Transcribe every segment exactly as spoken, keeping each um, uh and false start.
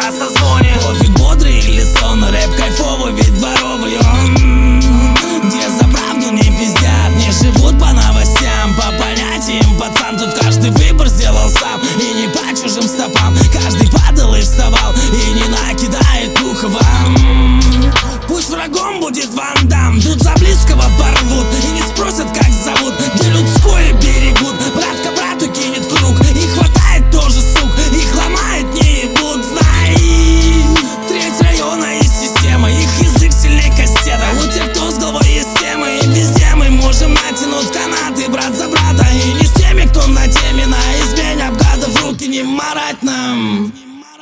на созвоне. Пофиг, бодрый или сон, рэп кайфовый, ведь дворовый он. Где за правду не пиздят, не живут по новостям. По понятиям, пацан, тут каждый выбор сделал сам. И не по чужим стопам, каждый падал и вставал. И не накидает ухо вам. Пусть врагом будет Ван Дам, тут за близкого порвут и не спросят, как зовут. Где людское берегут, братка брату кинет круг. И хватает тоже сук, их ломает, не ебут, знай. Треть района и система, их язык сильней кастета. У тех, кто с головой есть темы, и везде мы можем натянуть канаты, брат за брата. И не с теми, кто на теме, на измене обгадов руки не марать нам.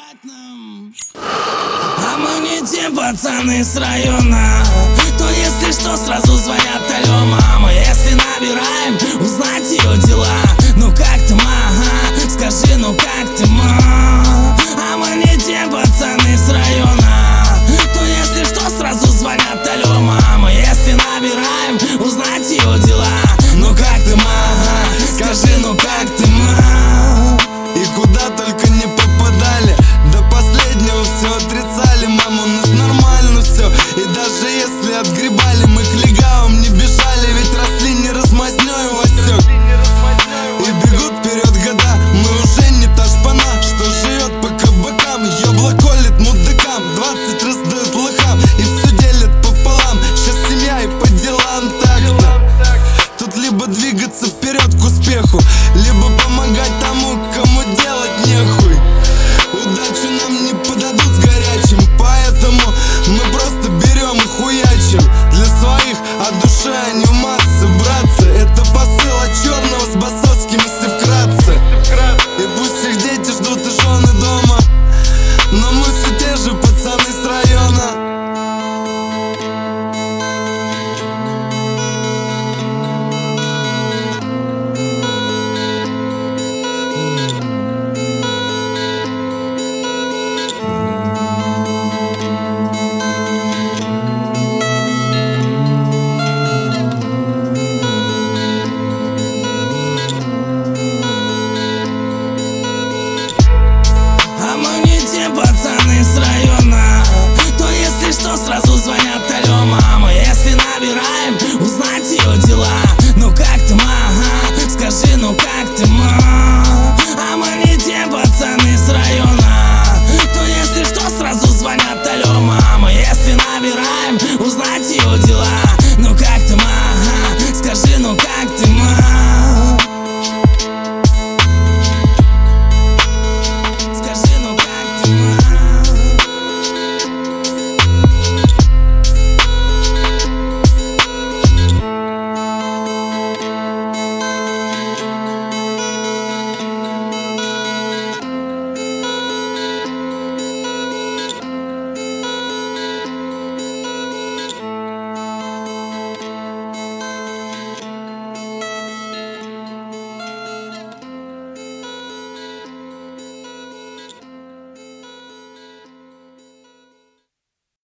А мы не те пацаны с района, то если что, сразу звонят алло, мама. Если набираем, узнать ее дела. Ну как ты, ма, ага? Скажи, ну как ты, ма? А мы не те пацаны с района.